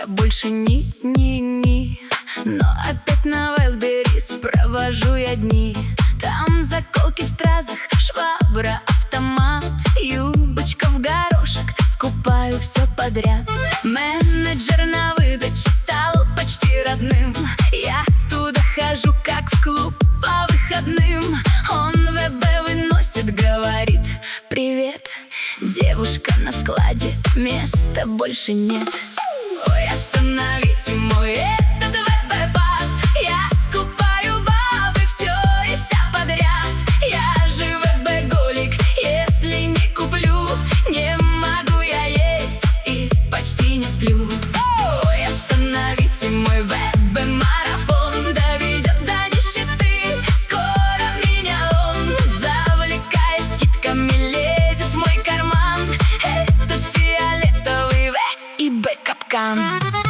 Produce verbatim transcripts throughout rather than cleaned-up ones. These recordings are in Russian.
больше ни-ни-ни. Но опять на Wildberries провожу я дни. Там заколки в стразах, швабра, автомат, юбочка в горошек, скупаю все подряд. Менеджер на выдаче стал почти родным. Я туда хожу, как в клуб по выходным. Он ВБ выносит, говорит: привет, девушка на складе, места больше нет. Ой, остановите мой этот ВБ-бат. Я скупаю бабы все и вся подряд. Я же ВБ-голик, если не куплю, не могу я есть и почти не сплю. Ой, остановите мой ВБ-марафон, доведет до нищеты. Скоро меня он завлекает, скидками лезет в мой карман. Этот фиолетовый В и Б-капкан.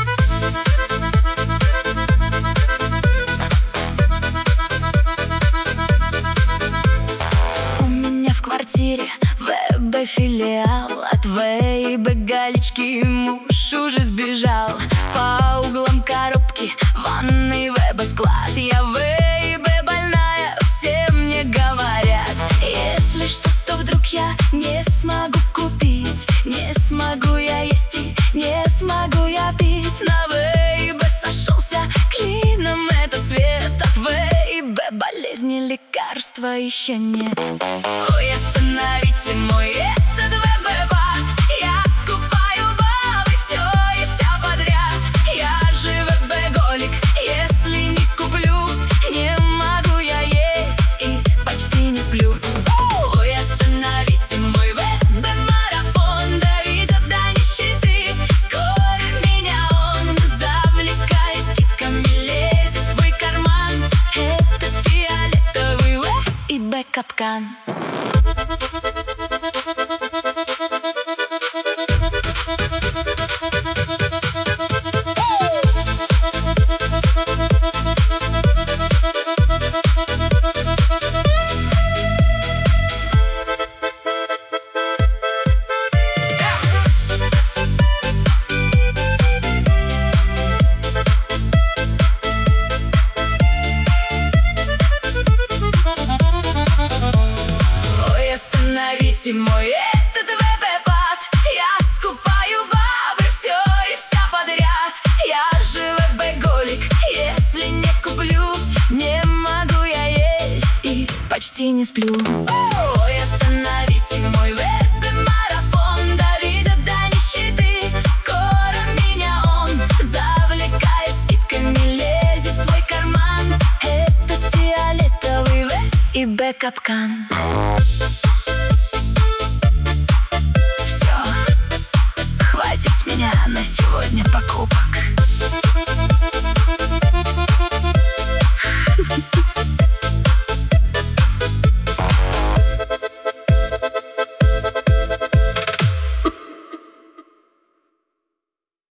У меня в квартире ВБ-филиал. От В и Б-галечки муж уже сбежал. По углам коробки, ванной ВБ-склад. Я В и Б больная, все мне говорят. Если что-то вдруг я не смогу купить, не смогу я есть и не смогу я пить, на В и Б сошелся клином этот цвет. От В и Б болезни лекарства еще нет. Ой, остановите мой этот ВБ-бат. Я скупаю бабы все и вся подряд. Я же ВБ-голик, если не куплю, не могу я есть и почти не сплю. Ой, остановите мой ВБ-марафон, доведет до нищеты. Скоро меня он завлекает, скидками лезет в твой карман. Этот фиолетовый В и Б-капкан. Остановите мой этот ВБ-бат. Я скупаю бабы все и вся подряд. Я же ВБ-голик, если не куплю, не могу я есть и почти не сплю. Ой, остановите мой ВБ-марафон, доведет до нищеты. Скоро меня он завлекает, скидками лезет в твой карман. Этот фиолетовый В и Б-капкан.